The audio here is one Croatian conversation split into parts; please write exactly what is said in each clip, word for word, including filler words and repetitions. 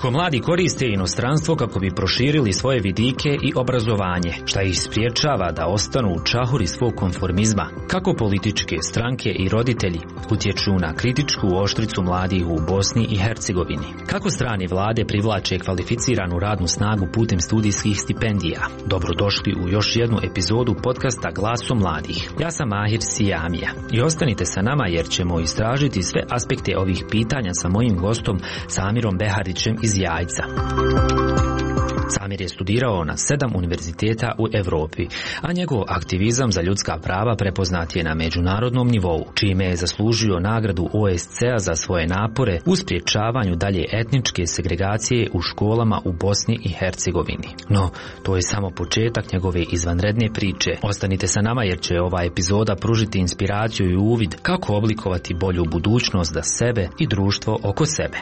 Kako mladi koriste inostranstvo kako bi proširili svoje vidike i obrazovanje, šta ih spriječava da ostanu u čahuri svog konformizma, kako političke stranke i roditelji utječu na kritičku oštricu mladih u Bosni i Hercegovini, kako strane vlade privlače kvalificiranu radnu snagu putem studijskih stipendija. Dobrodošli u još jednu epizodu podcasta Glaso mladih. Ja sam Mahir Sijamija i ostanite sa nama jer ćemo istražiti sve aspekte ovih pitanja sa mojim gostom Samirom Beharićem iz Jajca. Samir je studirao na sedam univerziteta u Europi, a njegov aktivizam za ljudska prava prepoznat je na međunarodnom nivou, čime je zaslužio nagradu O S C-a za svoje napore u sprječavanju dalje etničke segregacije u školama u Bosni i Hercegovini. No, to je samo početak njegove izvanredne priče. Ostanite sa nama jer će ova epizoda pružiti inspiraciju i uvid kako oblikovati bolju budućnost za sebe i društvo oko sebe.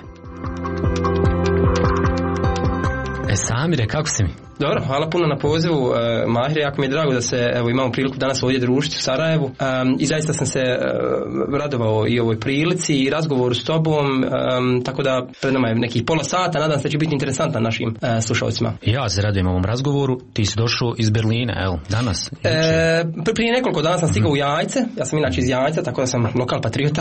E, Samire, kako si mi? Dobro, hvala puno na pozivu, uh, Mahir, jako mi je drago da se evo, imamo priliku danas ovdje družiti u Sarajevu um, i zaista sam se uh, radovao i ovoj prilici i razgovoru s tobom, um, tako da pred nama je nekih pola sata, nadam se da će biti interesantan našim uh, slušalcima. Ja se radujem ovom razgovoru, ti si došao iz Berlina, evo, danas? E, prije nekoliko dana sam stigao mm. u Jajce, ja sam inače iz Jajca, tako da sam lokal patriota.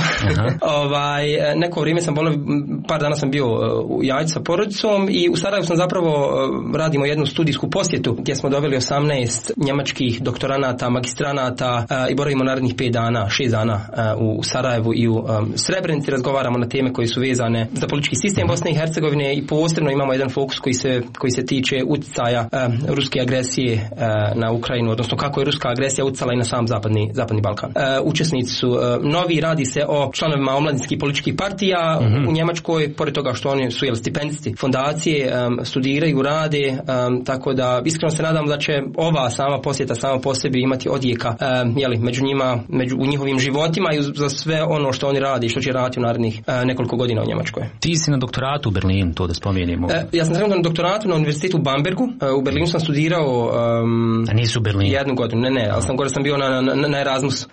ovaj, neko vrijeme sam, bolno, par dana sam bio u Jajcu sa porodicom i u Sarajevu sam zapravo uh, radimo jednu studiju studijsku posjetu gdje smo doveli osamnaest njemačkih doktoranata, magistranata uh, i boravimo narednih pet dana, šest dana uh, u Sarajevu i u um, Srebrenici, razgovaramo na teme koje su vezane za politički sistem Bosne i Hercegovine i posebno imamo jedan fokus koji se, koji se tiče utjecaja uh, ruske agresije uh, na Ukrajinu, odnosno kako je ruska agresija utjecala i na sam zapadni, zapadni Balkan. Uh, učesnici su uh, novi, radi se o članovima omladinskih političkih partija mm-hmm. u Njemačkoj, pored toga što oni su jel, stipendisti fondacije, um, studiraju, rade, um, tako da iskreno se nadam da će ova sama posjeta sama po sebi imati odjeka um, jeli, među njima, među, u njihovim životima i za sve ono što oni radi i što će raditi u narednih uh, nekoliko godina u Njemačkoj. Ti si na doktoratu u Berlinu, to da spomenimo. Uh, ja sam trenutno na doktoratu na univerzitetu u Bambergu. Uh, u Berlinu sam studirao um, a nisi u Berlinu? Jednu godinu, ne, ne, ali sam gore sam bio na, na, na Erasmus. Uh,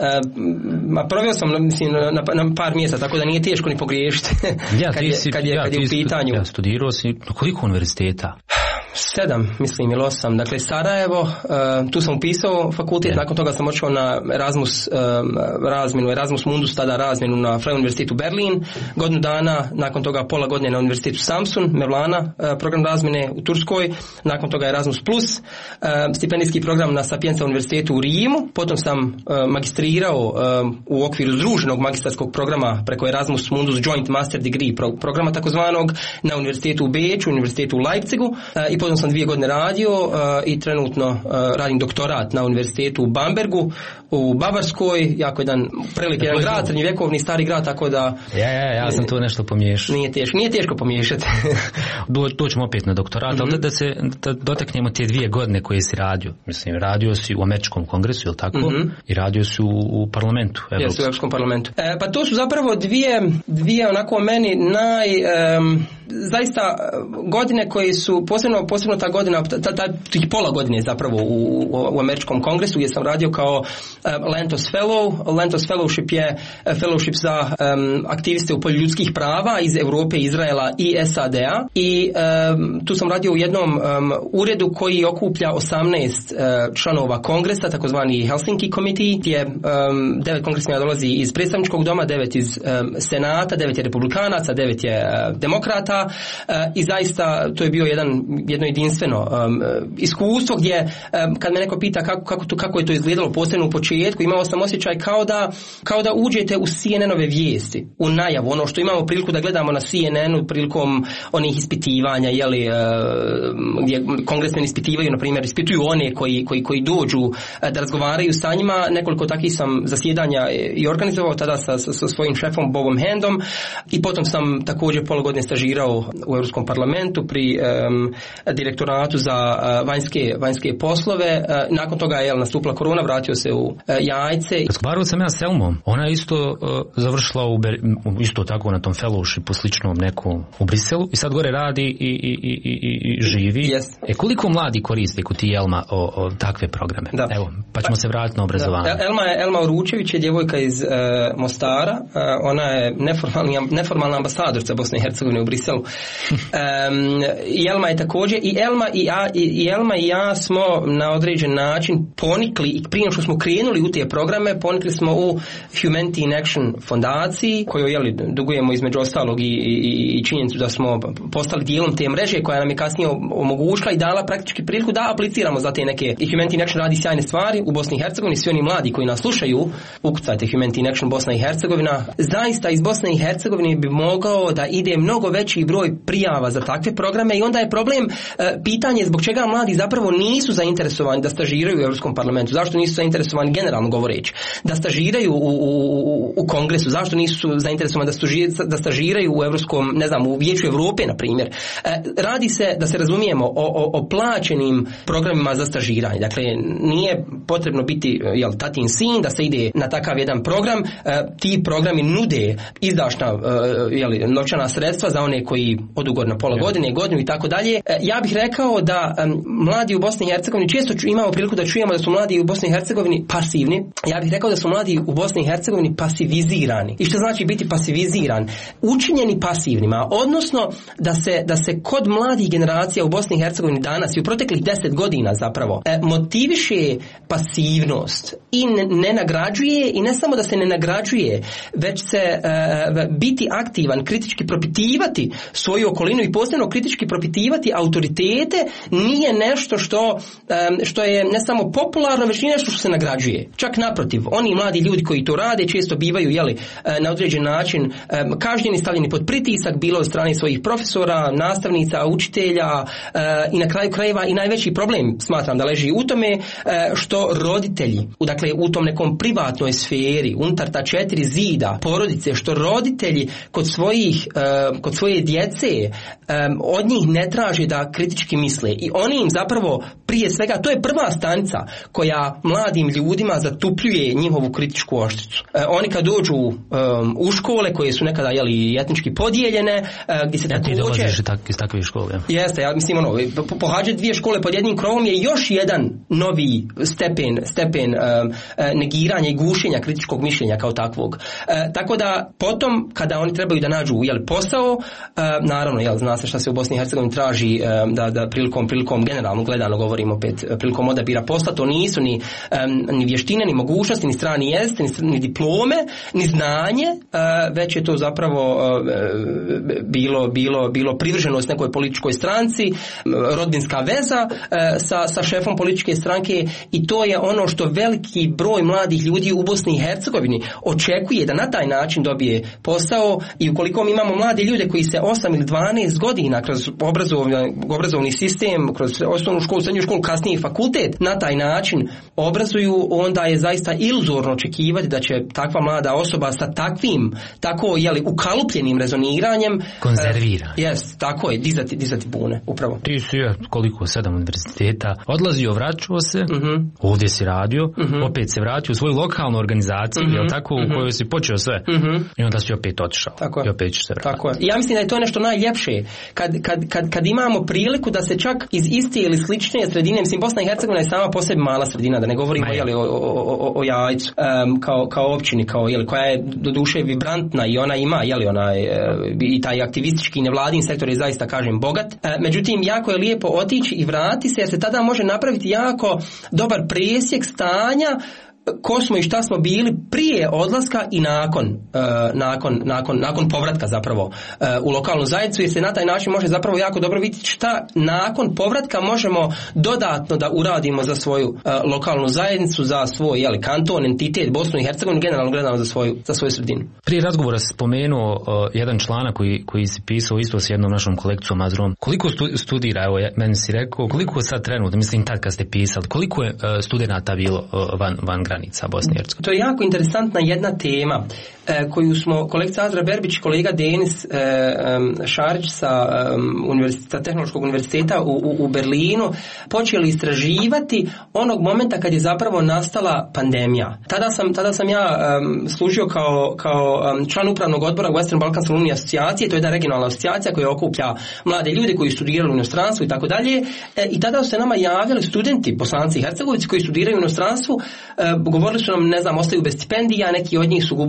ma proveo sam mislim, na, na, na par mjesta, tako da nije teško ni pogriješiti ja, kad, je, si, kad je, ja, kad je u pitanju. Ja, studirao si na koliko univerziteta? Sedam, mislim, ili osam. Dakle, Sarajevo, uh, tu sam upisao fakultet, yeah. nakon toga sam otišao na Erasmus um, razmjenu, Erasmus Mundus, tada razmjenu na Freie Universitetu Berlin, godinu dana, nakon toga pola godine na Univerzitetu Samsun, Mevlana, uh, program razmjene u Turskoj, nakon toga Erasmus Plus, uh, stipendijski program na Sapienza Univerzitetu u Rimu, potom sam uh, magistrirao uh, u okviru združenog magistarskog programa preko Erasmus Mundus Joint Master Degree pro- programa takozvanog na Univerzitetu u Beču, Univerzitetu u Leipzigu uh, i potom sam dvije godine radio uh, i trenutno uh, radim doktorat na univerzitetu u Bambergu u Bavarskoj, jako jedan prelip jedan grad, srednjovjekovni stari grad, tako da ja, ja, ja sam to nešto pomiješao. Nije teško, nije teško pomiješati. Do, doćemo opet na doktorat, mm-hmm. ali da, da se da dotaknemo te dvije godine koje si radio. Mislim, radio si u Američkom kongresu, je li tako? Mm-hmm. I radio si u, u parlamentu. Jesu u Europskom parlamentu. E, pa to su zapravo dvije, dvije onako meni naj... Um, zaista godine koje su, posebno, posebno ta godina, ta, ta, tih pola godine zapravo u, u, u Američkom kongresu gdje sam radio kao uh, Lantos Fellow. Lantos Fellowship je uh, fellowship za um, aktiviste u polju ljudskih prava iz Europe, Izraela i S A D-a i um, tu sam radio u jednom um, uredu koji okuplja osamnaest uh, članova kongresa, takozvani Helsinki Committee, gdje um, devet kongresnika dolazi iz predstavničkog doma, devet iz um, senata, devet je republikanaca, devet je uh, demokrata. Uh, i zaista to je bio jedan, jedno jedinstveno um, iskustvo gdje um, kad me neko pita kako, kako, to, kako je to izgledalo posebno u početku, imao sam osjećaj kao da, kao da uđete u C N N-ove vijesti, u najavu, ono što imamo priliku da gledamo na C N N-u prilikom onih ispitivanja, jeli, uh, gdje kongresmeni ispitivaju, na primjer, ispituju one koji, koji, koji dođu uh, da razgovaraju sa njima. Nekoliko takvih sam zasjedanja i organizovao tada sa, sa, sa svojim šefom Bobom Handom i potom sam također pola godine stažirao u Europskom parlamentu pri um, direktoratu za uh, vanjske, vanjske poslove. Uh, nakon toga je nastupila korona, vratio se u uh, Jajce. Razgovarao sam ja s Elmom. Ona je isto uh, završila u Ber... isto tako na tom fellowshipu sličnom nekom u Briselu i sad gore radi i, i, i, i, i živi. Yes. E koliko mladi koriste kod ti Elma o, o takve programe? Da. Evo, pa ćemo pa, se vratiti na obrazovanje. Da. Elma je Elma Uručević je djevojka iz uh, Mostara. Uh, ona je neformalni, neformalna ambasadorca Bosne i Hercegovine u Briselu. Briselu. Um, I Elma je također, i Elma i, ja, i, i Elma i ja smo na određen način ponikli, i prije što smo krenuli u te programe, ponikli smo u Humanity in Action fondaciji, koju jeli, dugujemo između ostalog i, i, i činjenicu da smo postali dijelom te mreže koja nam je kasnije omogućila i dala praktički priliku da apliciramo za te neke. I Humanity in Action radi sjajne stvari u Bosni i Hercegovini. Svi oni mladi koji nas slušaju, ukucajte Humanity in Action Bosna i Hercegovina. Zaista iz Bosne i Hercegovine bi mogao da ide mnogo veći broj prijava za takve programe i onda je problem e, pitanje zbog čega mladi zapravo nisu zainteresovani da stažiraju u Europskom parlamentu. Zašto nisu zainteresovani generalno govoreći da stažiraju u, u, u kongresu, zašto nisu zainteresovani da, stuži, da stažiraju u Europskom, ne znam, u Vijeću Europe na primjer. E, radi se, da se razumijemo, o, o, o plaćenim programima za stažiranje. Dakle, nije potrebno biti jel, tatin sin da se ide na takav jedan program. E, ti programi nude izdašna e, jel, novčana sredstva za one koji odu gore na pola godine, godinu i tako dalje. E, ja bih rekao da e, mladi u Bosni i Hercegovini, često ču, imamo priliku da čujemo da su mladi u Bosni i Hercegovini pasivni. Ja bih rekao da su mladi u Bosni i Hercegovini pasivizirani. I što znači biti pasiviziran? Učinjeni pasivnima, odnosno da se, da se kod mladih generacija u Bosni i Hercegovini danas i u proteklih deset godina zapravo e, motiviše pasivnost i ne, ne nagrađuje, i ne samo da se ne nagrađuje, već se e, biti aktivan, kritički propitivati svoju okolinu i posebno kritički propitivati autoritete nije nešto što, e, što je ne samo popularno, već nije nešto što se nagrađuje. Čak naprotiv, oni mladi ljudi koji to rade često bivaju jeli, na određen način e, kažnjeni, stavljeni pod pritisak, bilo od strane svojih profesora, nastavnica, učitelja e, i na kraju krajeva i najveći problem smatram da leži u tome e, što roditelji, u, dakle u tom nekom privatnoj sferi, unutar ta četiri zida porodice, što roditelji kod svojih, e, kod svoje djece e, od njih ne traže da kritički misle i oni im zapravo prije svega, to je prva stanica koja mladim ljudima zatupljuje njihovu kritičku oštricu. E, oni kad dođu um, u škole koje su nekada jeli, etnički podijeljene, uh, gdje se ja također... ti dolaziš tak, iz takve škole. Jeste, ja mislim ono, pohađati dvije škole pod jednim krovom je još jedan novi stepen, stepen um, negiranja i gušenja kritičkog mišljenja kao takvog. Uh, tako da potom, kada oni trebaju da nađu jeli, posao, uh, naravno, jel, zna se šta se u Bosni i Hercegovini traži um, da, da prilikom, prilikom generalno gledano govorimo opet, prilikom odabira posla, to nisu ni, um, ni vještine, ni mogućnosti, ni strani jezik, ni, ni diplome, ni znanje, uh, već je to zapravo uh, bilo, bilo, bilo privrženost nekoj političkoj stranci, rodbinska veza uh, sa, sa šefom političke stranke i to je ono što veliki broj mladih ljudi u Bosni i Hercegovini očekuje da na taj način dobije posao i ukoliko mi imamo mlade ljude koji se osam ili dvanaest godina kroz obrazovni, obrazovni sistem, kroz osnovnu školu, srednju školu, kasnije fakultet, na taj način obrazuju, onda je zaista iluzorno očekivati da će takva mlada osoba sa takvim, tako jeli, ukalupljenim rezoniranjem konzervira. Uh, yes, tako je, dizati, dizati bune, upravo. Ti si ja, koliko, sedam univerziteta, odlazio, vraćao se, uh-huh. ovdje si radio, uh-huh. opet se vratio u svoju lokalnu organizaciju, uh-huh. jel tako, uh-huh. u kojoj si počeo sve, uh-huh. i onda si opet otišao. Tako i opet ćeš se vratiti. Tako je. Ja mislim da je to nešto najljepše, kad, kad, kad, kad imamo priliku da se čak iz iste ili slične sredine, mislim, Bosna i Hercegovina je sama po sebi mala sredina, da ne govorimo jeli, o, o, o, o jajcu, um, kao, kao općini, kao, jeli, koja je do duše vibrantna i ona ima, jeli, ona je, i taj aktivistički nevladin sektor je zaista, kažem, bogat. E, međutim, jako je lijepo otići i vrati se, jer se tada može napraviti jako dobar presjek stanja ko smo i šta smo bili prije odlaska i nakon, uh, nakon, nakon, nakon povratka zapravo uh, u lokalnu zajednicu, jer se na taj način može zapravo jako dobro vidjeti šta nakon povratka možemo dodatno da uradimo za svoju uh, lokalnu zajednicu, za svoj jeli, kanton, entitet, Bosnu i Hercegovinu, generalno gledano za svoju, za svoju sredinu. Prije razgovora si spomenuo uh, jedan članak koji, koji si pisao isto s jednom našom kolekcijom Azrom. Koliko stu, studira, evo meni si rekao, koliko sad trenutno, mislim tad kad ste pisali, koliko je uh, studenata bilo uh, van, van granica Bosne i Hercegovine? To je jako interesantna jedna tema e, koju smo kolegica Azra Berbić, kolega Denis e, um, Šarić sa, um, univerziteta, Tehnološkog univerziteta u, u, u Berlinu počeli istraživati onog momenta kad je zapravo nastala pandemija. Tada sam, tada sam ja um, služio kao, kao um, član upravnog odbora Western Balkan Alumni asocijacije, to je jedna regionalna asocijacija koja okuplja mlade ljude koji studiraju u inostranstvu i tako dalje. I tada su se nama javljali studenti, Bosanci i Hercegovci koji studiraju u inostranstvu, e, govorili su nam, ne znam, ostaju bez stipendija, neki od njih su gubili poslove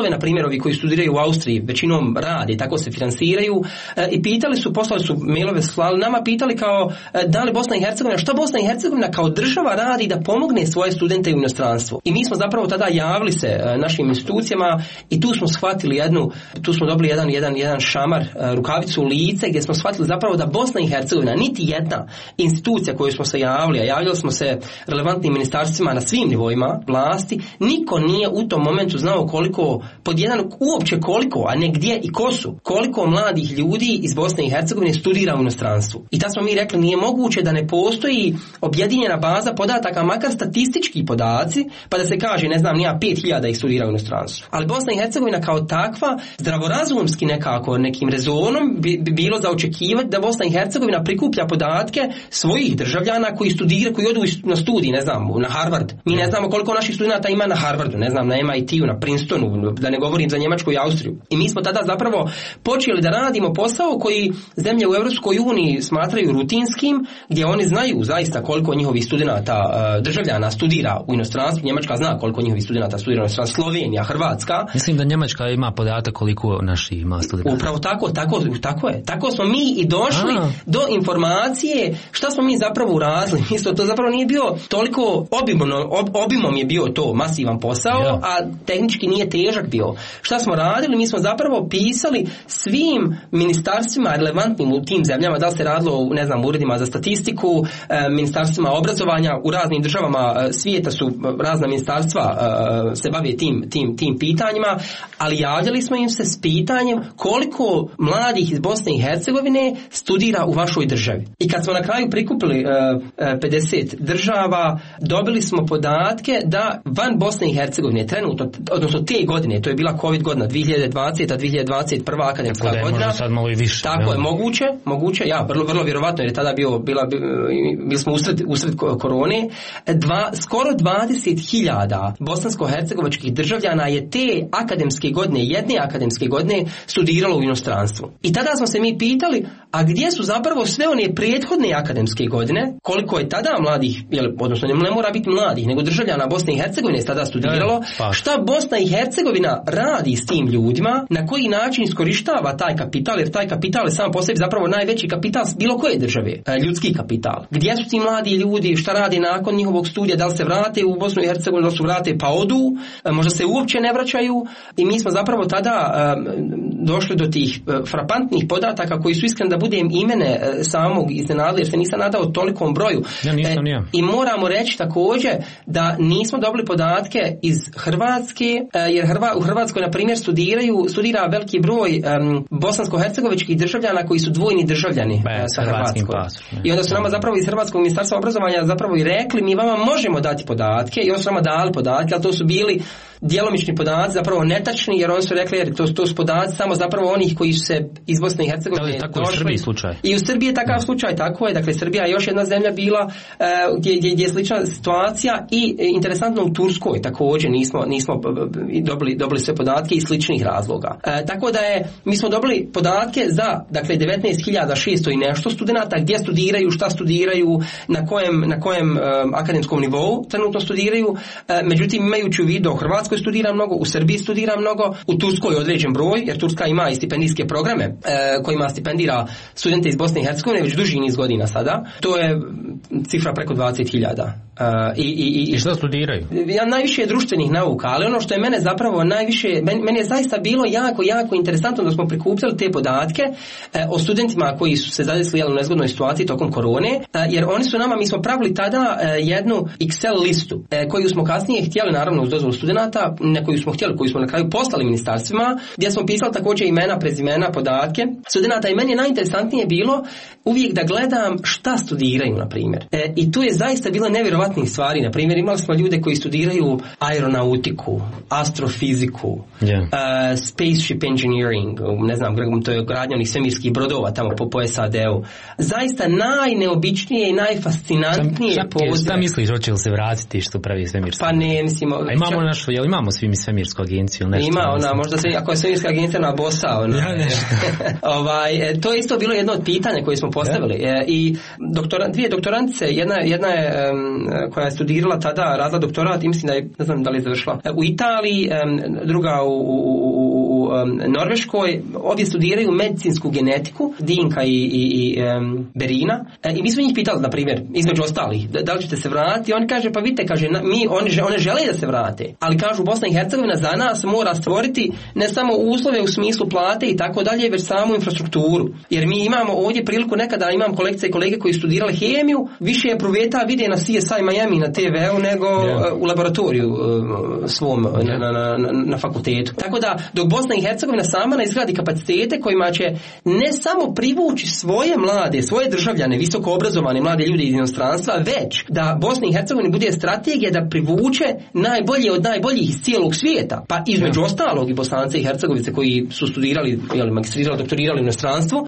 poslove, na primjer ovi koji studiraju u Austriji, većinom rade, tako se finansiraju, e, i pitali su, poslali su mailove, slali nama, pitali kao e, da li Bosna i Hercegovina, što Bosna i Hercegovina kao država radi da pomogne svoje studente u inostranstvu. I mi smo zapravo tada javili se e, našim institucijama i tu smo shvatili jednu, tu smo dobili jedan, jedan, jedan šamar, e, rukavicu u lice, gdje smo shvatili zapravo da Bosna i Hercegovina, niti jedna institucija koju smo se javili, a javili smo se relevantnim ministarstvima na svim nivoima vlasti, niko nije u tom momentu znao koliko, pod jedan uopće koliko, a ne gdje i ko su, koliko mladih ljudi iz Bosne i Hercegovine studira u inostranstvu. I tad smo mi rekli, nije moguće da ne postoji objedinjena baza podataka, makar statistički podaci, pa da se kaže, ne znam, nija pet hiljada ih studira u inostranstvu. Ali Bosna i Hercegovina kao takva, zdravorazumski nekako, nekim rezonom bi, bi bilo za očekivati da Bosna i Hercegovina prikuplja podatke svojih državljana koji studiraju, koji odu na studij, ne znam, na Harvard. Mi ne znamo koliko naših studenata ima na Harvardu, ne znam, na M I T-u, na Princetonu, da ne govorim za Njemačku i Austriju. I mi smo tada zapravo počeli da radimo posao koji zemlje u Europskoj uniji smatraju rutinskim, gdje oni znaju zaista koliko njihovih studenata, državljana studira u inostranstvu. Njemačka zna koliko njihovih studenata studira u inostranstvu, Slovenija, Hrvatska. Mislim da Njemačka ima podatak koliko naši ima studenata. Upravo tako, tako, tako je. Tako smo mi i došli A. do informacije šta smo mi zapravo uradili. Isto to zapravo nije bio toliko obimno, ob, obimom je bio to masivan posao, ja. a tehnički nije težak bio. Šta smo radili? Mi smo zapravo pisali svim ministarstvima relevantnim u tim zemljama, da li se radilo, ne znam, uredima za statistiku, e, ministarstvima obrazovanja, u raznim državama e, svijeta su razna ministarstva e, se bave tim, tim, tim pitanjima, ali javljali smo im se s pitanjem koliko mladih iz Bosne i Hercegovine studira u vašoj državi. I kad smo na kraju prikupili e, e, pedeset država, dobili smo podatke da van Bosne i Hercegovine trenutno, odnosno te godine, to je bila COVID godina, dvije hiljade dvadeseta dvije hiljade dvadeset prva akademska da je godina. Sad malo i više. Tako je, moguće, moguće, ja, vrlo, vrlo vjerovatno, jer je tada bio, bila, bili smo usred, usred korone, dva, skoro dvadeset hiljada bosansko-hercegovačkih državljana je te akademske godine, jedne akademske godine, studiralo u inostranstvu. I tada smo se mi pitali, a gdje su zapravo sve one prethodne akademske godine, koliko je tada mladih, jel, odnosno ne mora biti mladih, nego državljana Bosne i Hercegovine je tada studiralo, pa. šta Bosna i Hercegovina radi s tim ljudima, na koji način iskorištava taj kapital, jer taj kapital je sam po sebi zapravo najveći kapital bilo koje države, ljudski kapital. Gdje su ti mladi ljudi, šta radi nakon njihovog studija, da li se vrate u Bosnu i Hercegovinu, da li su vrate pa odu, možda se uopće ne vraćaju, i mi smo zapravo tada um, došli do tih uh, frapantnih podataka koji su, iskreno da budem imene uh, samog iznenadili, jer se nisam nadao tolikom broju. Ja nisam, ja. E, I moramo reći također da nismo dobili podatke iz Hrvatske, uh, jer Hrva, u Hrvatskoj, na primjer, studiraju, studira veliki broj um, bosansko-hercegovičkih državljana koji su dvojni državljani Be, uh, sa Hrvatskom. I onda su nama zapravo iz Hrvatskog ministarstva obrazovanja zapravo i rekli, mi vama možemo dati podatke, i oni su nama dali podatke, ali to su bili djelomični podaci, zapravo netačni, jer oni su rekli, jer to, to su podaci samo zapravo onih koji su se iz Bosne i Hercegovine došli. Da li tako u Srbiji slučaj? I u Srbiji je takav slučaj, tako je. Dakle, Srbija je još jedna zemlja bila uh, gdje, gdje, gdje je slična situacija, i interesantno u Turskoj također nismo, nismo dobili, dobili sve podatke iz sličnih razloga. Uh, tako da je, mi smo dobili podatke za, dakle, devetnaest hiljada šesto i nešto studenata, gdje studiraju, šta studiraju, na kojem, na kojem um, akademskom nivou trenutno studiraju, uh, međutim, imajući u vidu, u Hrvatskoj studira mnogo, u Srbiji studira mnogo, u Turskoj određen broj, jer Turska ima i stipendijske programe e, kojima stipendira studente iz Bosne i Hercegovine već duži niz godina sada. To je cifra preko dvadeset hiljada. Uh, i, i, I što studiraju? Ja najviše je društvenih nauka, ali ono što je mene zapravo najviše, meni, meni je zaista bilo jako, jako interesantno da smo prikupljali te podatke eh, o studentima koji su se zadesili u nezgodnoj situaciji tokom korone, eh, jer oni su nama, mi smo pravili tada eh, jednu Excel listu, eh, koju smo kasnije htjeli, naravno uz dozvolu studenata, na koju smo htjeli, koju smo na kraju poslali ministarstvima, gdje smo pisali također imena, prezimena, podatke studenata, i meni je najinteresantnije bilo uvijek da gledam šta studiraju, na primjer. Eh, I tu je zaista bilo nevjerovatno stvari. Na primjer, imali smo ljude koji studiraju aeronautiku, astrofiziku, yeah. uh, spaceship engineering, ne znam, to je gradnja onih svemirskih brodova tamo po, po S A D-u. Zaista najneobičnije i najfascinantnije pozive. Šta misliš, hoće li se vratiti što pravi svemirski? Pa ne, mislimo... A imamo našu, je jel imamo svi mi svemirsku agenciju? Nešto, ima ona, možda se, ako je svemirska agencija na bosa, ona. Ja, ovaj, to je isto bilo jedno od pitanja koje smo postavili. Ja. I doktora, dvije doktorantice, jedna, jedna je um, koja je studirala tada, radila doktorat i mislim da je, ne znam da li je završila, u Italiji, um, druga u, u, u, u um, Norveškoj, obje studiraju medicinsku genetiku, Dinka i, i, i um, Berina. E, I mi smo njih pitali, na primjer, između ostalih, da, da li ćete se vratiti? Oni kaže, pa vidite, kaže, na, mi, oni, one žele da se vrate, ali kažu Bosna i Hercegovina za nas mora stvoriti ne samo uslove u smislu plate i tako dalje, već samu infrastrukturu. Jer mi imamo ovdje priliku, nekada imam kolegice i kolege koji studirali hemiju, više je pruveta vide na C S I Miami na T V-u nego yeah. u laboratoriju uh, svom yeah. na, na, na, na fakultetu. Tako da, dok Bosna i Hercegovina sama ne izgradi kapacitete kojima će ne samo privući svoje mlade, svoje državljane, visoko obrazovane mlade ljude iz inostranstva, već da Bosna i Hercegovina bude strategija da privuče najbolje od najboljih iz cijelog svijeta. Pa između yeah. ostalog i Bosance i Hercegovice koji su studirali, jeli, magistrirali, doktorirali u inostranstvu.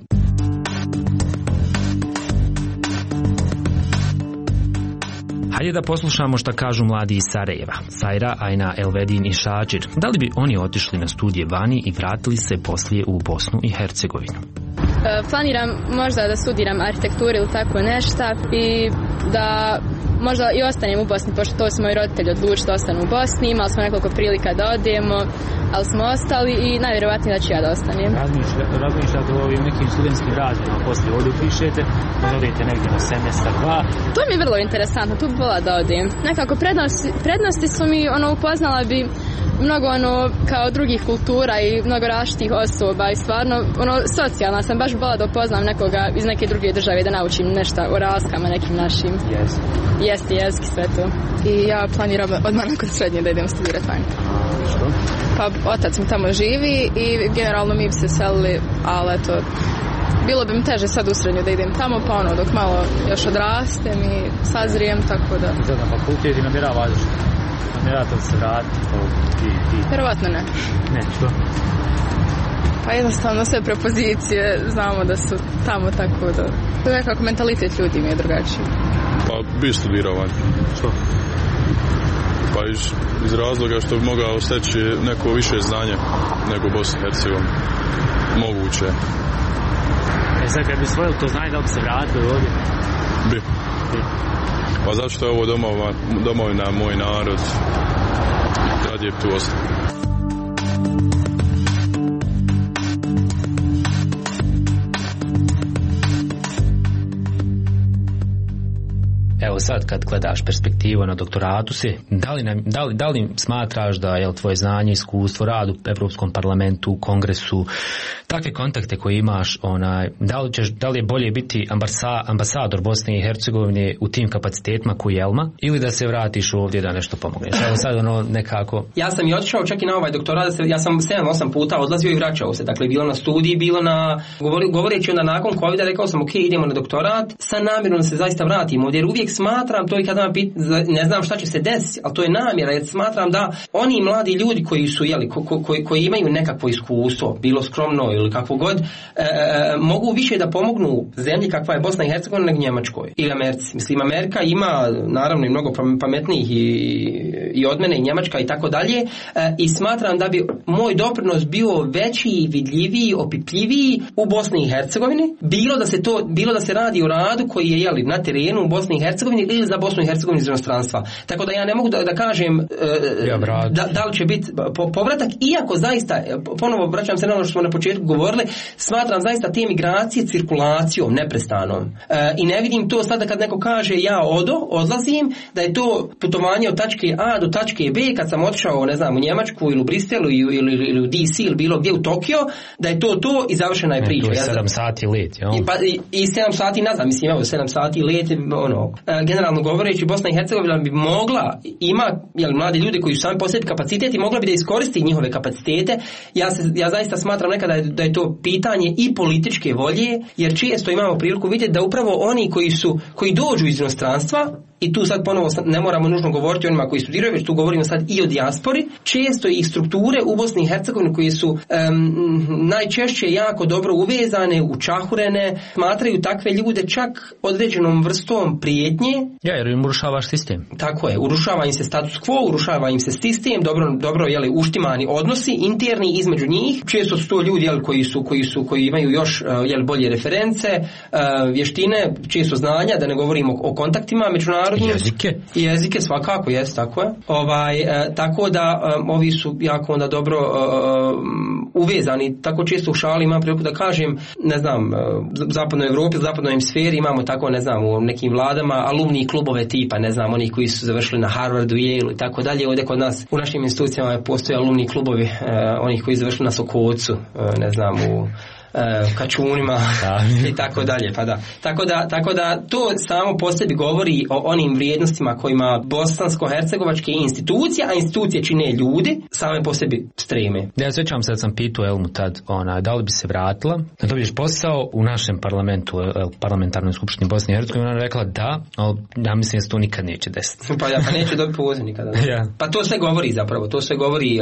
Hajde da poslušamo šta kažu mladi iz Sarajeva, Sajra, Ajna, Elvedin i Šađir. Da li bi oni otišli na studije vani i vratili se poslije u Bosnu i Hercegovinu? Planiram možda da studiram arhitekturu ili tako nešto i da možda i ostanem u Bosni, pošto to su moji roditelji odlučili da ostanu u Bosni. Imali smo nekoliko prilika da odemo, ali smo ostali i najvjerovatnije da ću ja da ostanem. Razmišljate o ovim nekim studentskim razmjenama, poslije ovdje pišete, da odete negdje na semestar, dva. To mi je vrlo interesantno, tu bi volila da odem. Nekako prednosti, prednosti su mi, ono, upoznala bi mnogo ono kao drugih kultura i mnogo različitih osoba i stvarno ono socijalna sam, baš bila da upoznam nekoga iz neke druge države, da naučim nešto o razlikama nekim našim. Jezik. Jeste, jezik, sve to. I ja planiram odmah nakon srednje da idem studirati vani. Što? Pa otac mi tamo živi i generalno mi bi se selili, ali eto, bilo bi mi teže sad u srednju da idem tamo, pa ono dok malo još odrastem i sazrijem, tako da... Sad na fakultet i namjeravaš? Namjerate li se vratiti? Ti, ti? Vjerovatno ne. Ne, što? Pa jednostavno sve prepozicije znamo da su tamo, tako da... To je nekako mentalitet ljudi mi je drugačiji. Pa bi studirao van. Što? Pa iz, iz razloga što bi mogao steći neko više znanje nego Bosni i Hercegovini. Moguće. E sad kad bi svojili to znanje, da li bi se vratili ovdje? Bi. Bi. Pa zašto je ovo domova, domovina, moj narod, radije tu ostao. Evo sad kad gledaš perspektivu na doktoratu si, da li, nam, da li, da li smatraš da je tvoje znanje, iskustvo, rad u Europskom parlamentu, u kongresu, takve kontakte koje imaš, onaj, da li, ćeš, da li je bolje biti ambasa, ambasador Bosne i Hercegovine u tim kapacitetima koji je Elma, ili da se vratiš ovdje da nešto pomogneš? Evo sad ono nekako... Ja sam i otišao čak i na ovaj doktorat, ja sam sedam osam puta odlazio i vraćao se, dakle bilo na studiji, bilo na, govori, govoreći onda nakon covida, rekao sam ok, idemo na doktorat, sa namjerom se zaista vratimo ovdje, jer uvijek smatram, to i kada pit, ne znam šta će se desiti, ali to je namjera, jer smatram da oni mladi ljudi koji su, jeli, ko, ko, koji, koji imaju nekakvo iskustvo, bilo skromno ili kakvo god, e, e, mogu više da pomognu zemlji kakva je Bosna i Hercegovina nego Njemačkoj ili Americi. Mislim, Amerika ima naravno i mnogo pametnijih i, i od mene i Njemačka i tako dalje, e, i smatram da bi moj doprinos bio veći, vidljiviji, opipljiviji u Bosni i Hercegovini, bilo da se to, bilo da se radi o radu koji je, jeli, na terenu u Bosni i Hercegovini ili za Bosnu i Hercegovinu iz inostranstva. Tako da ja ne mogu da, da kažem e, da, da li će biti po, povratak, iako zaista, ponovo vraćam se na ono što smo na početku govorili, smatram zaista te migracije cirkulacijom neprestanom. E, I ne vidim to sada kad neko kaže ja odo, odlazim, da je to putovanje od tačke A do tačke B, kad sam otišao, ne znam, u Njemačku ili u Bristelu ili, ili, ili u D C ili bilo gdje u Tokio, da je to to i završena je priča. To je sedam sati let, jel? I, pa, i, i sedam sati nazad, mislim, evo, sedam sati let, ono, generalno govoreći, Bosna i Hercegovina bi mogla, ima, jel, mladi ljudi koji su sami po sebi kapacitet i mogla bi da iskoristi njihove kapacitete. Ja, se, ja zaista smatram nekada da je, da je to pitanje i političke volje, jer često imamo priliku vidjeti da upravo oni koji su, koji dođu iz inostranstva, i tu sad ponovo ne moramo nužno govoriti o onima koji studiraju, već tu govorimo sad i o dijaspori, često i strukture u Bosni i Hercegovini koji su um, najčešće jako dobro uvezane, učahurene, smatraju takve ljude čak određenom vrstom prijetnje. Ja, jer im urušavaš sistem. Tako je, urušava im se status quo, urušava im se sistem, dobro, dobro jeli, uštimani odnosi interni između njih. Često su to ljudi jeli, koji su, koji su, koji imaju još jeli, bolje reference, vještine, često znanja, da ne govorimo o kontaktima međunarodnim. Jezike. Jezike, svakako, jest, tako je. Ovaj, e, tako da um, ovi su jako onda dobro um, uvezani. Tako često u šali imam priliku da kažem, ne znam, u zapadnoj Evropi, u zapadnoj hemisferi imamo tako, ne znam, u nekim vladama alumni klubove tipa, ne znam, oni koji su završili na Harvardu, Yale i tako dalje. Ovdje kod nas u našim institucijama postoje alumni klubovi uh, onih koji završili na Sokocu, uh, ne znam, u Kačunima i tako dalje, pa da. Tako da, tako da to samo po sebi govori o onim vrijednostima kojima bosansko-hercegovačke institucije, a institucije čine ljudi, same po sebi streme. Ja sjećam se da sam pitao Elmu tad, ona, da li bi se vratila, da dobiješ posao u našem parlamentu, parlamentarnoj skupštini Bosne i Hercegovine, ona rekla da, ali ja mislim da se to nikad neće desiti. Pa ja, pa neće dobiti poziv nikada. Ja. Pa to sve govori zapravo, to sve govori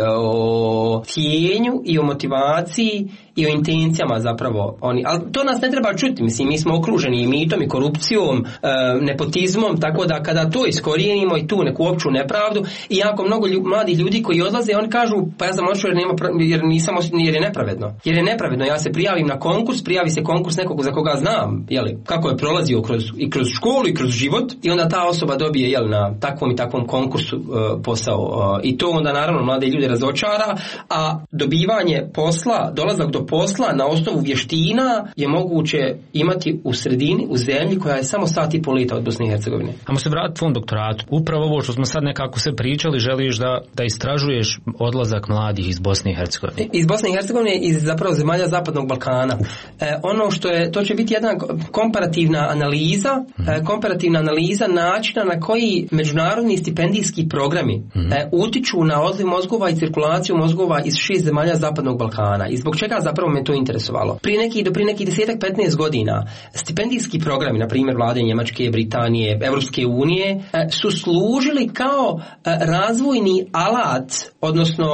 o tijenju i o motivaciji i o intencijama zapravo oni, ali to nas ne treba čuti, mislim, mi smo okruženi i mitom i korupcijom, e, nepotizmom, tako da kada to iskorijenimo i tu neku opću nepravdu i jako mnogo lju, mladih ljudi koji odlaze, oni kažu, pa ja sam odšao jer, nema, jer nisam, jer je nepravedno. Jer je nepravedno, ja se prijavim na konkurs, prijavi se konkurs nekog za koga znam, jeli, kako je prolazio kroz, i kroz školu i kroz život i onda ta osoba dobije, jeli, na takvom i takvom konkursu e, posao e, i to onda naravno mlade ljude razočara, a dobivanje posla, dolazak do posla na osnovu vještina je moguće imati u sredini, u zemlji koja je samo sat i pol leta od Bosne i Hercegovine. Ajmo se vratiti tvom doktoratu. Upravo ovo što smo sad nekako sve pričali, želiš da, da istražuješ odlazak mladih iz Bosne i Hercegovine. Iz Bosne i Hercegovine, iz zapravo zemalja Zapadnog Balkana. E, ono što je, to će biti jedna komparativna analiza, mm. e, komparativna analiza načina na koji međunarodni stipendijski programi mm. e, utiču na odliv mozgova i cirkulaciju mozgova iz šest zemalja Zapadnog Balkana. I zbog čega zapravo me to interesovalo? Prije neki, do prije nekih desetak, petnaest godina stipendijski programi, na primjer vlade Njemačke, Britanije, Evropske unije, su služili kao razvojni alat, odnosno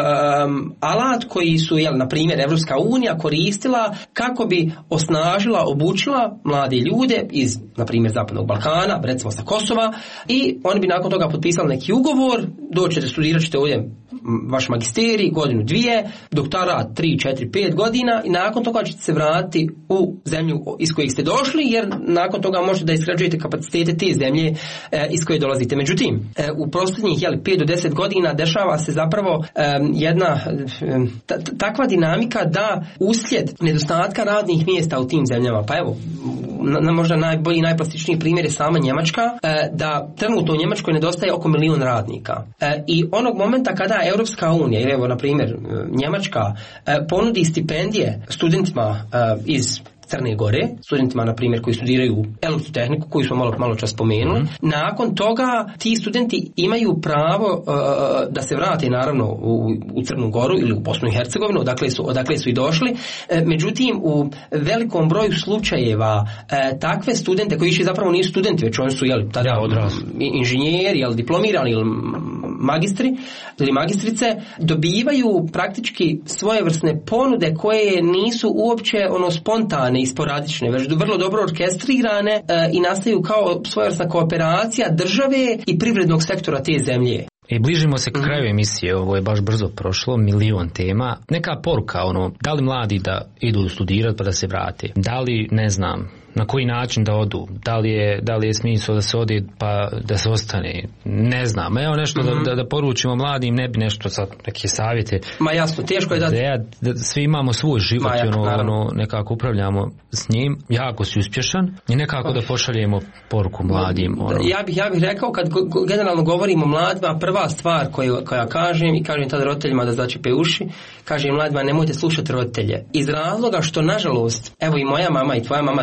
um, alat koji su, jel, na primjer, Evropska unija koristila kako bi osnažila, obučila mlade ljude iz, na primjer, Zapadnog Balkana, recimo sa Kosova, i oni bi nakon toga potpisali neki ugovor, doćete, studirat ćete ovdje vaš magisterij, godinu, dvije, doktorat, tri, četiri, pet godina i nakon toga ćete se vratiti u zemlju iz kojih ste došli, jer nakon toga možete da izgrađujete kapacitete te zemlje e, iz koje dolazite. Međutim, e, u posljednjih jeli, pet do deset godina dešava se zapravo e, jedna e, t- takva dinamika da uslijed nedostatka radnih mjesta u tim zemljama, pa evo, na, na možda najbolji, najplastičniji primjer je sama Njemačka, e, da trenutno u Njemačkoj nedostaje oko milion radnika. E, I onog momenta kada Europska unija, ili evo na primjer Njemačka, e, ponudi stipendije studentima e, iz Crne Gore, studentima, na primjer, koji studiraju elektrotehniku, koju smo malo, malo čas spomenuli. Mm. Nakon toga, ti studenti imaju pravo uh, da se vrate, naravno, u, u Crnu Goru ili u Bosnu i Hercegovinu, odakle su, odakle su i došli. E, međutim, u velikom broju slučajeva e, takve studente, koji više zapravo nisu studenti, već oni su, jel, tada ja, odrasli inženjeri, jel, diplomirani, jel, magistri ili magistrice, dobivaju praktički svojevrsne ponude koje nisu uopće ono spontane i sporadične, već vrlo dobro orkestrirane e, i nastaju kao svojevrsna kooperacija države i privrednog sektora te zemlje. I bližimo se k kraju emisije, ovo je baš brzo prošlo, milion tema. Neka poruka, ono, da li mladi da idu studirati pa da se vrate? Da li, ne znam, na koji način da odu? Da li je, da li je smisao da se ode pa da se ostane? Ne znam. Evo nešto mm-hmm. da, da, da poručimo mladim, ne bi nešto sad neke savjete. Ma jasno, teško je da... Da, da svi imamo svoj život i ono, ono, nekako upravljamo s njim. Jako si uspješan i nekako da pošaljemo poruku mladim. Ono. Ja bih, ja bih rekao, kad go, generalno govorimo o mladima, prva stvar koju, koja kažem i kažem tada roditeljima da začepe uši, kažem mladima nemojte slušati roditelje. Iz razloga što, nažalost, evo i moja mama i tvoja mama, naša generacija,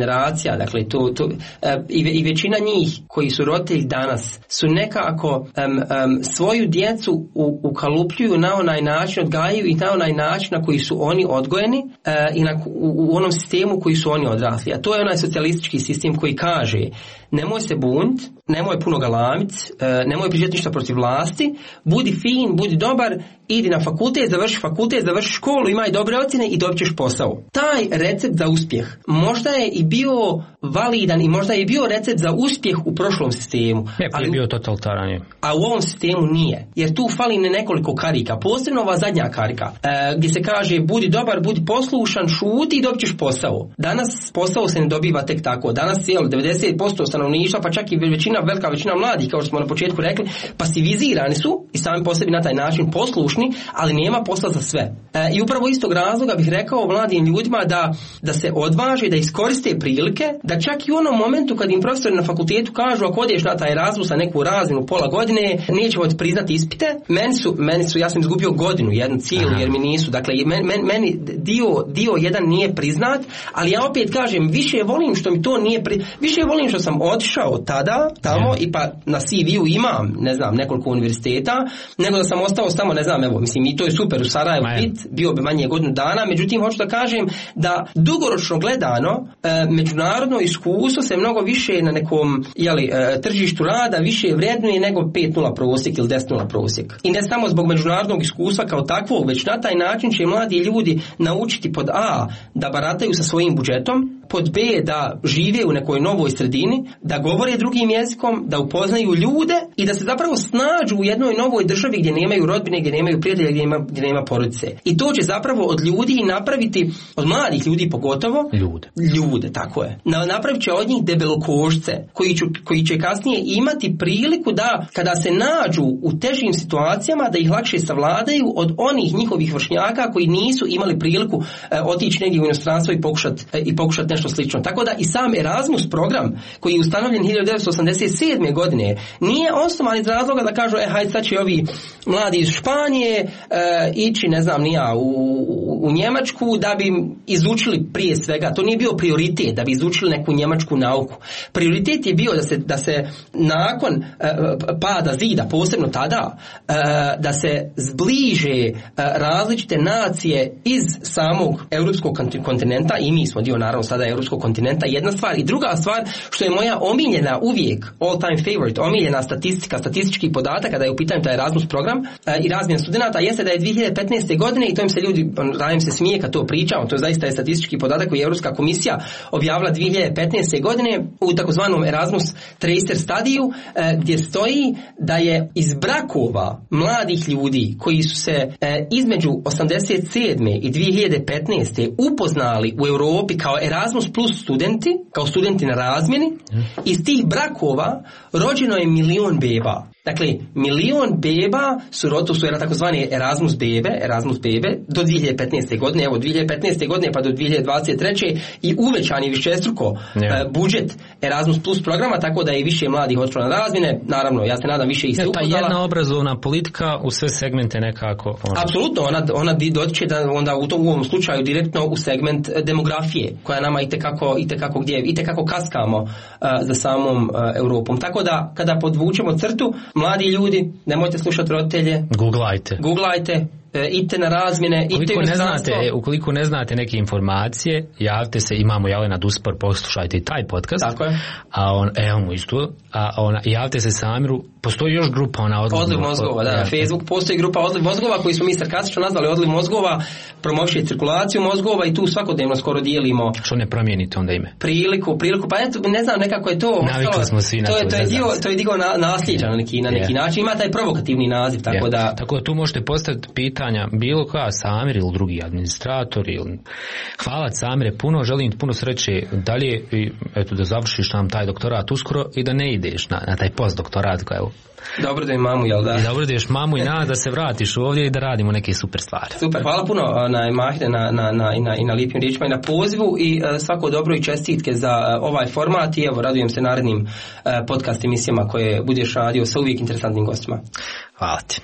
generacija, dakle to, to, i, i većina njih koji su roditelji danas su nekako um, um, svoju djecu u, ukalupljuju na onaj način, odgajaju i na onaj način na koji su oni odgojeni uh, i na, u, u onom sistemu koji su oni odrasli. A to je onaj socijalistički sistem koji kaže nemoj se bunt, nemoj puno galamit, nemoj pričati ništa protiv vlasti, budi fin, budi dobar, idi na fakultet, završi fakultet, završi školu, imaj dobre ocjene i dobit ćeš posao. Taj recept za uspjeh možda je i bio validan i možda je bio recept za uspjeh u prošlom sistemu. Ne, ali je bio totalitaran je. A u ovom sistemu nije, jer tu fali ne nekoliko karika, posebno ova zadnja karika, e, gdje se kaže budi dobar, budi poslušan, šuti i dobit ćeš posao. Danas posao se ne dobiva tek tako. Danas je devedeset posto stanovništva, pa čak i većina, velika većina mladih, kao što smo na početku rekli, pasivizirani su i sami po sebi na taj način poslušni, ali nema posla za sve. E, I upravo istog razloga bih rekao mladim ljudima da, da se odvaže, da iskoriste prilike, da čak i u onom momentu kad im profesori na fakultetu kažu ako odeš na taj Erasmus na neku razinu pola godine, nećemo ti priznati ispite. Meni su, meni su, ja sam izgubio godinu, jednu cijelu, jer mi nisu. Dakle, men, men, meni dio, dio jedan nije priznat, ali ja opet kažem, više volim što mi to nije pri... više volim što sam otišao tada, tamo, yeah. i pa na C V-u imam, ne znam, nekoliko univerziteta, nego da sam ostao tamo, ne znam, evo, mislim, i to je super u Sarajevu bit, bio bi manje godinu dana, međutim, hoću da kažem da dugoročno gledano, e, međunarodno iskustvo se mnogo više na nekom, jeli, e, tržištu rada više vrednuje nego pet nula prosjek ili deset nula prosjek. I ne samo zbog međunarodnog iskustva kao takvog, već na taj način će mladi ljudi naučiti pod A da barataju sa svojim budžetom, pod B da žive u nekoj novoj sredini, da govore drugim jezikom, da upoznaju ljude i da se zapravo snađu u jednoj novoj državi gdje nemaju rodbine, gdje nemaju prijatelja, gdje nema, gdje nema porodice. I to će zapravo od ljudi napraviti, od mladih ljudi pogotovo, ljude. Ljude, tako je. Na, napravit će od njih debelokošce koji, ću, koji će kasnije imati priliku da, kada se nađu u težim situacijama, da ih lakše savladaju od onih njihovih vršnjaka koji nisu imali priliku e, otići negdje u inostranstvo i pokušati e, i pokušati nešto slično. Tako da i sam Erasmus program koji je ustanovljen hiljadu devetsto osamdeset sedme. godine nije osnovan iz razloga da kažu e hajde sad će ovi mladi iz Španije e, ići ne znam nija u, u, u Njemačku da bi izučili prije svega, to nije bio prioritet da bi izučili neku njemačku nauku. Prioritet je bio da se, da se nakon e, pada zida, posebno tada, e, da se zbliže e, različite nacije iz samog europskog kontinenta i mi smo dio naravno sada europskog kontinenta, jedna stvar. I druga stvar, što je moja omiljena uvijek, all time favorite, omiljena statistika, statistički podatak kada je u pitanju taj Erasmus program uh, i razmjena studenata, jeste da je dvije hiljade petnaeste. godine, i to im se ljudi, radim se smije kad to pričamo, to je zaista je statistički podatak koji je Europska komisija objavila dvije hiljade petnaeste. godine u takozvanom Erasmus Tracer studiju, uh, gdje stoji da je iz brakova mladih ljudi koji su se uh, između osamdeset sedme. i dvije hiljade petnaeste. upoznali u Europi kao Erasmus plus studenti, kao studenti na razmjeni, iz tih brakova rođeno je milion beba. Dakle, milion beba su roto su takozvani Erasmus bebe, Erasmus bebe do dvije hiljade petnaeste. godine, evo dvije hiljade petnaeste. godine pa do dvije hiljade dvadeset treće. i uvećan je višestruko yeah. uh, budžet Erasmus plus programa, tako da je više mladih otišlo na razmjene, naravno, ja se nadam više ih se upoznala. Ta jedna obrazovna politika u sve segmente nekako... Ono... Apsolutno, ona, ona dotiče da onda u, to, u ovom slučaju direktno u segment demografije, koja nama itekako, itekako gdje, itekako kaskamo uh, za samom uh, Europom. Tako da, kada podvučemo crtu, mladi ljudi, nemojte slušati roditelje. Googlajte. Googlajte. E, idite na razmjene, idite u ne znate, ukoliko ne znate neke informacije, javite se, imamo Jelena Duspor, poslušajte i taj podcast. Tako je. A on, evo mu isto, a ona, javite se Samiru, postoji još grupa ona odliv, odliv mozgova, da, na Facebook postoji grupa odliv mozgova koji smo mi sarkastično nazvali odliv mozgova, promoviše cirkulaciju mozgova i tu svakodnevno skoro dijelimo. Što ne promijenite onda ime? Priliku, priliku, pa eto, ne znam, nekako je to navikli smo svi na to. To, to je dio, to je dio na, nasljeđa na neki, na neki yeah. način, ima taj provokativni naziv, tako yeah. da... Tako da tu možete postaviti pitanja bilo koja, Samir ili drugi administrator ili... Hvala Samire puno, želim ti puno sreće dalje i eto da završiš nam taj doktorat uskoro i da ne ideš na, na taj postdoktorat kao evo. Dobro da je mamu, jel da? I dobro da ješ mamu i na da se vratiš ovdje i da radimo neke super stvari. Super, hvala puno na Mahire na, na, na, i, na, i na lijepim riječima i na pozivu i uh, svako dobro i čestitke za uh, ovaj format i evo radujem se narednim uh, podcast emisijama koje budeš radio sa uvijek interesantnim gostima. Hvala ti.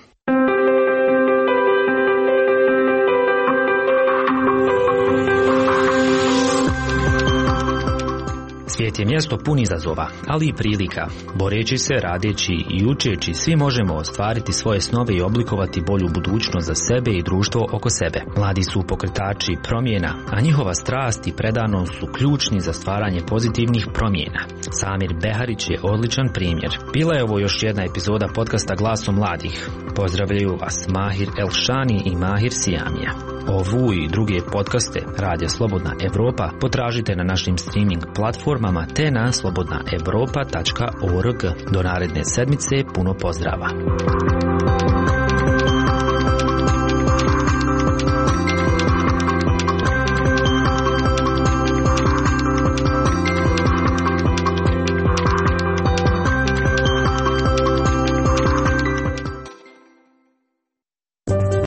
Svijet je mjesto pun izazova, ali i prilika. Boreći se, radeći i učeći, svi možemo ostvariti svoje snove i oblikovati bolju budućnost za sebe i društvo oko sebe. Mladi su pokretači promjena, a njihova strast i predanost su ključni za stvaranje pozitivnih promjena. Samir Beharić je odličan primjer. Bila je ovo još jedna epizoda podcasta Glasom mladih. Pozdravljaju vas Mahir Elšani i Mahir Sijamija. Ovu i druge podcaste Radija Slobodna Evropa potražite na našim streaming platformama te na slobodna evropa tačka org. Do naredne sedmice puno pozdrava.